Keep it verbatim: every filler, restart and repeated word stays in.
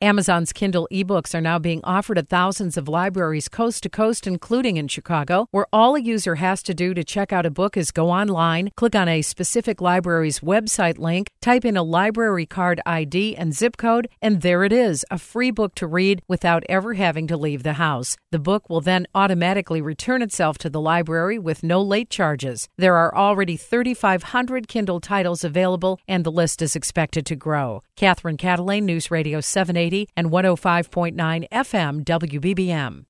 Amazon's Kindle ebooks are now being offered at thousands of libraries coast to coast, including in Chicago, where all a user has to do to check out a book is go online, click on a specific library's website link, type in a library card I D and zip code, and there it is, a free book to read without ever having to leave the house. The book will then automatically return itself to the library with no late charges. There are already thirty-five hundred Kindle titles available, and the list is expected to grow. Catherine Catalane, News Radio seven eighty and one oh five point nine F M W B B M.